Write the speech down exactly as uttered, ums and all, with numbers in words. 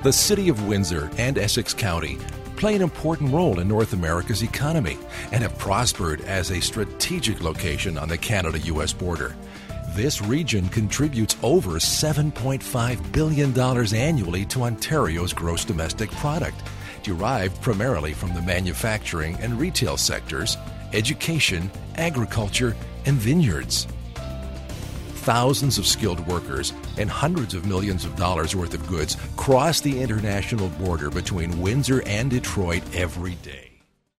The city of Windsor and Essex County play an important role in North America's economy and have prospered as a strategic location on the Canada U S border. This region contributes over seven point five billion dollars annually to Ontario's gross domestic product, derived primarily from the manufacturing and retail sectors, education, agriculture, and vineyards. Thousands of skilled workers and hundreds of millions of dollars worth of goods cross the international border between Windsor and Detroit every day.